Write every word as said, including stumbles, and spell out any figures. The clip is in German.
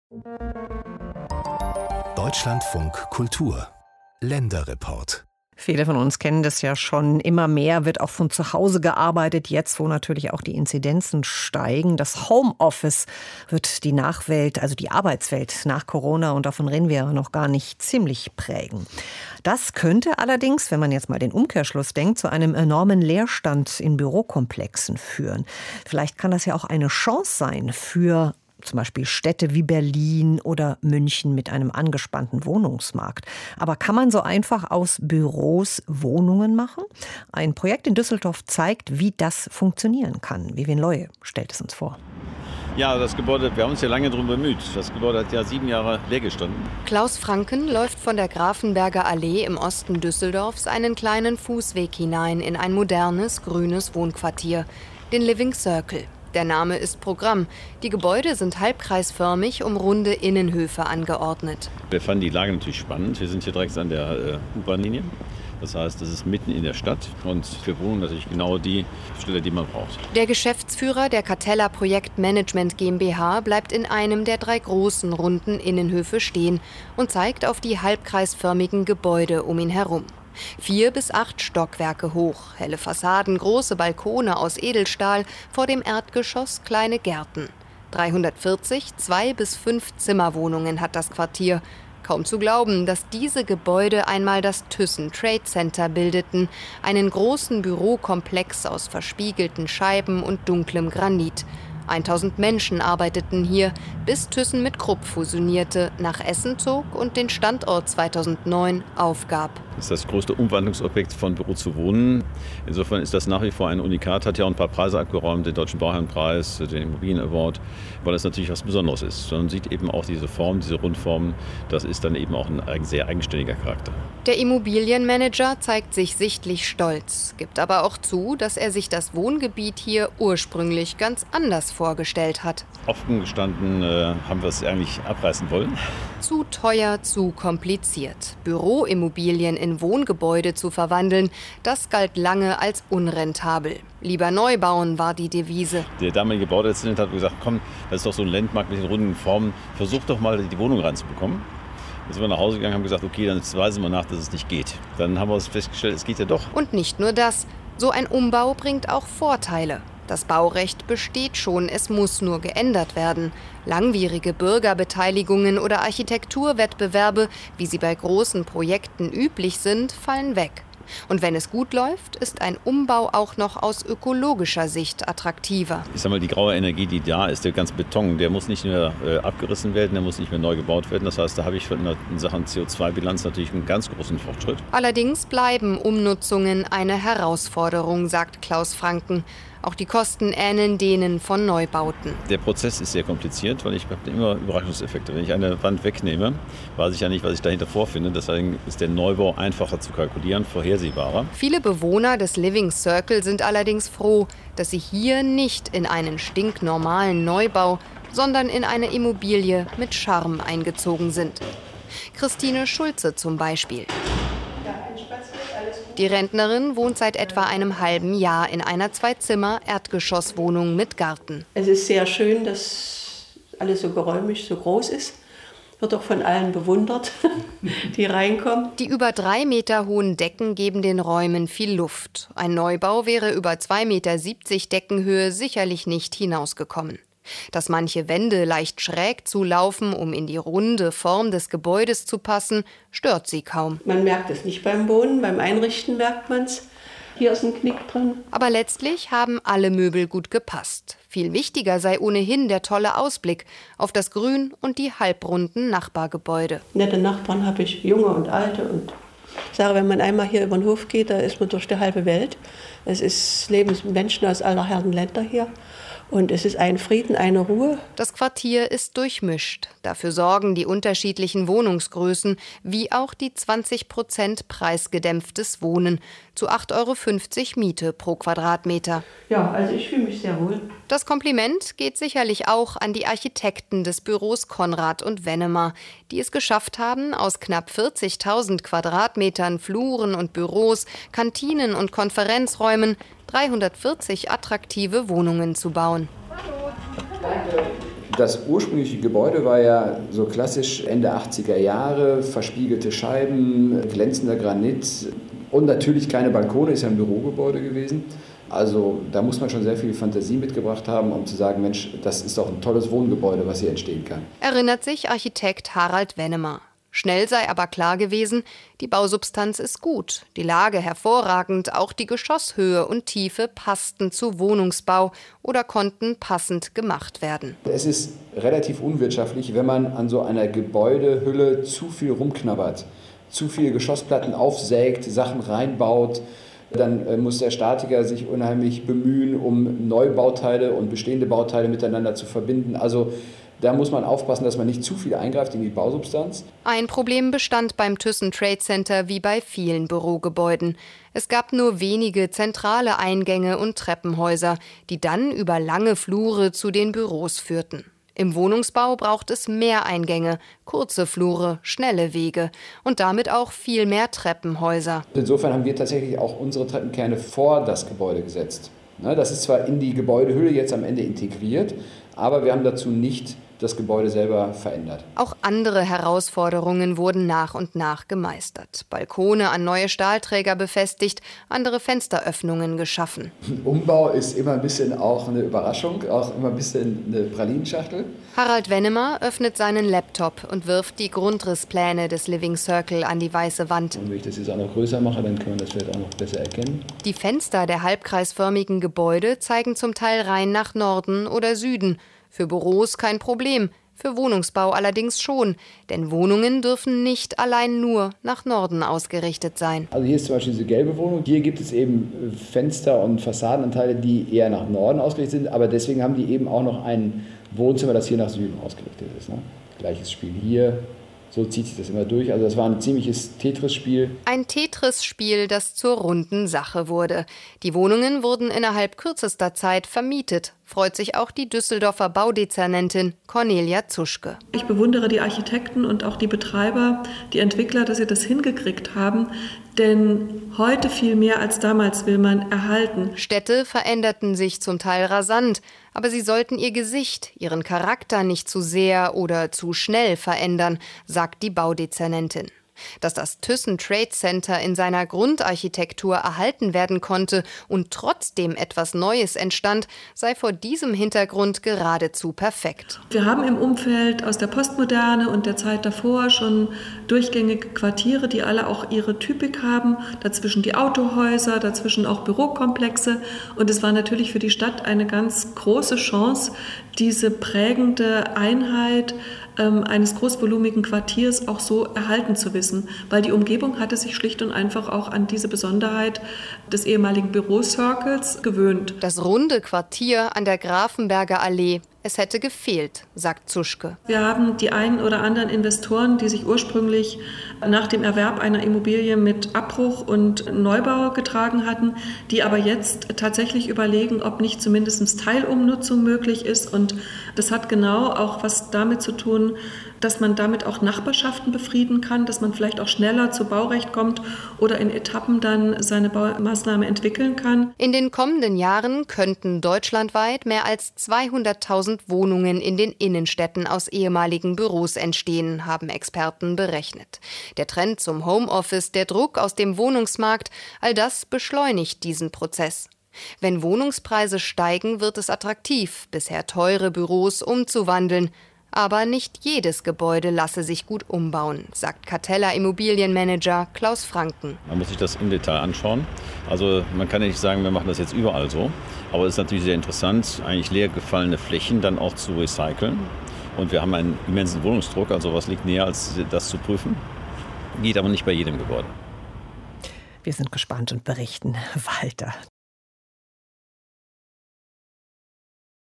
Deutschlandfunk Kultur Länderreport. Viele von uns kennen das ja schon. Immer mehr wird auch von zu Hause gearbeitet, jetzt wo natürlich auch die Inzidenzen steigen. Das Homeoffice wird die Nachwelt, also die Arbeitswelt nach Corona, und davon reden wir ja noch gar nicht, ziemlich prägen. Das könnte allerdings, wenn man jetzt mal den Umkehrschluss denkt, zu einem enormen Leerstand in Bürokomplexen führen. Vielleicht kann das ja auch eine Chance sein für zum Beispiel Städte wie Berlin oder München mit einem angespannten Wohnungsmarkt. Aber kann man so einfach aus Büros Wohnungen machen? Ein Projekt in Düsseldorf zeigt, wie das funktionieren kann. Vivian Leue stellt es uns vor. Ja, das Gebäude, wir haben uns ja lange darum bemüht. Das Gebäude hat ja sieben Jahre leer gestanden. Klaus Franken läuft von der Grafenberger Allee im Osten Düsseldorfs einen kleinen Fußweg hinein in ein modernes, grünes Wohnquartier, den Living Circle. Der Name ist Programm. Die Gebäude sind halbkreisförmig um runde Innenhöfe angeordnet. Wir fanden die Lage natürlich spannend. Wir sind hier direkt an der äh, U-Bahn-Linie. Das heißt, das ist mitten in der Stadt und für Wohnungen natürlich genau die Stelle, die man braucht. Der Geschäftsführer der Catella Projektmanagement GmbH bleibt in einem der drei großen runden Innenhöfe stehen und zeigt auf die halbkreisförmigen Gebäude um ihn herum. Vier bis acht Stockwerke hoch, helle Fassaden, große Balkone aus Edelstahl, vor dem Erdgeschoss kleine Gärten. dreihundertvierzig Zwei- bis fünf Zimmerwohnungen hat das Quartier. Kaum zu glauben, dass diese Gebäude einmal das Thyssen Trade Center bildeten, einen großen Bürokomplex aus verspiegelten Scheiben und dunklem Granit. tausend Menschen arbeiteten hier, bis Thyssen mit Krupp fusionierte, nach Essen zog und den Standort zweitausendneun aufgab. Das ist das größte Umwandlungsobjekt von Büro zu Wohnen. Insofern ist das nach wie vor ein Unikat, hat ja auch ein paar Preise abgeräumt, den Deutschen Bauherrenpreis, den Immobilien Award, weil es natürlich was Besonderes ist. Man sieht eben auch diese Form, diese Rundform, das ist dann eben auch ein sehr eigenständiger Charakter. Der Immobilienmanager zeigt sich sichtlich stolz, gibt aber auch zu, dass er sich das Wohngebiet hier ursprünglich ganz anders vorgestellt hat. Offen gestanden äh, haben wir es eigentlich abreißen wollen. Zu teuer, zu kompliziert. Büroimmobilien in Wohngebäude zu verwandeln, das galt lange als unrentabel. Lieber neu bauen war die Devise. Der damalige Baudezernent hat gesagt, komm, das ist doch so ein Landmarkt mit den runden Formen, versuch doch mal die Wohnung reinzubekommen. Dann sind wir nach Hause gegangen und haben gesagt, okay, dann weisen wir nach, dass es nicht geht. Dann haben wir festgestellt, es geht ja doch. Und nicht nur das, so ein Umbau bringt auch Vorteile. Das Baurecht besteht schon, es muss nur geändert werden. Langwierige Bürgerbeteiligungen oder Architekturwettbewerbe, wie sie bei großen Projekten üblich sind, fallen weg. Und wenn es gut läuft, ist ein Umbau auch noch aus ökologischer Sicht attraktiver. Ich sag mal, die graue Energie, die da ist, der ganze Beton, der muss nicht mehr äh, abgerissen werden, der muss nicht mehr neu gebaut werden. Das heißt, da habe ich in Sachen C O zwei Bilanz natürlich einen ganz großen Fortschritt. Allerdings bleiben Umnutzungen eine Herausforderung, sagt Klaus Franken. Auch die Kosten ähneln denen von Neubauten. Der Prozess ist sehr kompliziert, weil ich habe immer Überraschungseffekte. Wenn ich eine Wand wegnehme, weiß ich ja nicht, was ich dahinter vorfinde. Deswegen ist der Neubau einfacher zu kalkulieren, vorhersehbarer. Viele Bewohner des Living Circle sind allerdings froh, dass sie hier nicht in einen stinknormalen Neubau, sondern in eine Immobilie mit Charme eingezogen sind. Christine Schulze zum Beispiel. Die Rentnerin wohnt seit etwa einem halben Jahr in einer Zwei-Zimmer-Erdgeschosswohnung mit Garten. Es ist sehr schön, dass alles so geräumig, so groß ist. Wird auch von allen bewundert, die reinkommen. Die über drei Meter hohen Decken geben den Räumen viel Luft. Ein Neubau wäre über zwei Meter siebzig Deckenhöhe sicherlich nicht hinausgekommen. Dass manche Wände leicht schräg zulaufen, um in die runde Form des Gebäudes zu passen, stört sie kaum. Man merkt es nicht beim Wohnen, beim Einrichten merkt man es. Hier ist ein Knick drin. Aber letztlich haben alle Möbel gut gepasst. Viel wichtiger sei ohnehin der tolle Ausblick auf das Grün und die halbrunden Nachbargebäude. Nette Nachbarn habe ich, junge und alte. Und ich sage, wenn man einmal hier über den Hof geht, da ist man durch die halbe Welt. Es ist leben Menschen aus aller Herren Länder hier. Und es ist ein Frieden, eine Ruhe. Das Quartier ist durchmischt. Dafür sorgen die unterschiedlichen Wohnungsgrößen, wie auch die zwanzig Prozent preisgedämpftes Wohnen zu acht Euro fünfzig Miete pro Quadratmeter. Ja, also ich fühle mich sehr wohl. Das Kompliment geht sicherlich auch an die Architekten des Büros Konrad und Wennemar, die es geschafft haben, aus knapp vierzigtausend Quadratmetern Fluren und Büros, Kantinen und Konferenzräumen dreihundertvierzig attraktive Wohnungen zu bauen. Hallo. Danke. Das ursprüngliche Gebäude war ja so klassisch Ende achtziger Jahre, verspiegelte Scheiben, glänzender Granit und natürlich keine Balkone, ist ja ein Bürogebäude gewesen. Also da muss man schon sehr viel Fantasie mitgebracht haben, um zu sagen, Mensch, das ist doch ein tolles Wohngebäude, was hier entstehen kann. Erinnert sich Architekt Harald Wennemer. Schnell sei aber klar gewesen, die Bausubstanz ist gut, die Lage hervorragend, auch die Geschosshöhe und Tiefe passten zu Wohnungsbau oder konnten passend gemacht werden. Es ist relativ unwirtschaftlich, wenn man an so einer Gebäudehülle zu viel rumknabbert, zu viele Geschossplatten aufsägt, Sachen reinbaut. Dann muss der Statiker sich unheimlich bemühen, um Neubauteile und bestehende Bauteile miteinander zu verbinden. Also da muss man aufpassen, dass man nicht zu viel eingreift in die Bausubstanz. Ein Problem bestand beim Thyssen Trade Center wie bei vielen Bürogebäuden. Es gab nur wenige zentrale Eingänge und Treppenhäuser, die dann über lange Flure zu den Büros führten. Im Wohnungsbau braucht es mehr Eingänge, kurze Flure, schnelle Wege und damit auch viel mehr Treppenhäuser. Insofern haben wir tatsächlich auch unsere Treppenkerne vor das Gebäude gesetzt. Das ist zwar in die Gebäudehülle jetzt am Ende integriert, aber wir haben dazu nicht das Gebäude selber verändert. Auch andere Herausforderungen wurden nach und nach gemeistert. Balkone an neue Stahlträger befestigt, andere Fensteröffnungen geschaffen. Umbau ist immer ein bisschen auch eine Überraschung, auch immer ein bisschen eine Pralinenschachtel. Harald Wennemer öffnet seinen Laptop und wirft die Grundrisspläne des Living Circle an die weiße Wand. Und wenn ich das jetzt auch noch größer mache, dann kann man das vielleicht auch noch besser erkennen. Die Fenster der halbkreisförmigen Gebäude zeigen zum Teil rein nach Norden oder Süden. Für Büros kein Problem, für Wohnungsbau allerdings schon, denn Wohnungen dürfen nicht allein nur nach Norden ausgerichtet sein. Also hier ist zum Beispiel diese gelbe Wohnung, hier gibt es eben Fenster und Fassadenanteile, die eher nach Norden ausgerichtet sind, aber deswegen haben die eben auch noch ein Wohnzimmer, das hier nach Süden ausgerichtet ist. Ne? Gleiches Spiel hier. So zieht sich das immer durch. Also das war ein ziemliches Tetris-Spiel. Ein Tetris-Spiel, das zur runden Sache wurde. Die Wohnungen wurden innerhalb kürzester Zeit vermietet. Freut sich auch die Düsseldorfer Baudezernentin Cornelia Zuschke. Ich bewundere die Architekten und auch die Betreiber, die Entwickler, dass sie das hingekriegt haben. Denn heute viel mehr als damals will man erhalten. Städte veränderten sich zum Teil rasant, aber sie sollten ihr Gesicht, ihren Charakter nicht zu sehr oder zu schnell verändern, sagt die Baudezernentin. Dass das Thyssen Trade Center in seiner Grundarchitektur erhalten werden konnte und trotzdem etwas Neues entstand, sei vor diesem Hintergrund geradezu perfekt. Wir haben im Umfeld aus der Postmoderne und der Zeit davor schon durchgängige Quartiere, die alle auch ihre Typik haben. Dazwischen die Autohäuser, dazwischen auch Bürokomplexe. Und es war natürlich für die Stadt eine ganz große Chance, diese prägende Einheit ähm, eines großvolumigen Quartiers auch so erhalten zu wissen, weil die Umgebung hatte sich schlicht und einfach auch an diese Besonderheit des ehemaligen Bürocircles gewöhnt. Das runde Quartier an der Grafenberger Allee, es hätte gefehlt, sagt Zuschke. Wir haben die einen oder anderen Investoren, die sich ursprünglich nach dem Erwerb einer Immobilie mit Abbruch und Neubau getragen hatten, die aber jetzt tatsächlich überlegen, ob nicht zumindest Teilumnutzung möglich ist. Und das hat genau auch was damit zu tun, dass man damit auch Nachbarschaften befrieden kann, dass man vielleicht auch schneller zu Baurecht kommt oder in Etappen dann seine Baumaßnahme entwickeln kann. In den kommenden Jahren könnten deutschlandweit mehr als zweihunderttausend Wohnungen in den Innenstädten aus ehemaligen Büros entstehen, haben Experten berechnet. Der Trend zum Homeoffice, der Druck aus dem Wohnungsmarkt, all das beschleunigt diesen Prozess. Wenn Wohnungspreise steigen, wird es attraktiv, bisher teure Büros umzuwandeln. Aber nicht jedes Gebäude lasse sich gut umbauen, sagt Catella Immobilienmanager Klaus Franken. Man muss sich das im Detail anschauen. Also man kann ja nicht sagen, wir machen das jetzt überall so. Aber es ist natürlich sehr interessant, eigentlich leer gefallene Flächen dann auch zu recyceln. Und wir haben einen immensen Wohnungsdruck, also was liegt näher, als das zu prüfen. Geht aber nicht bei jedem Gebäude. Wir sind gespannt und berichten weiter.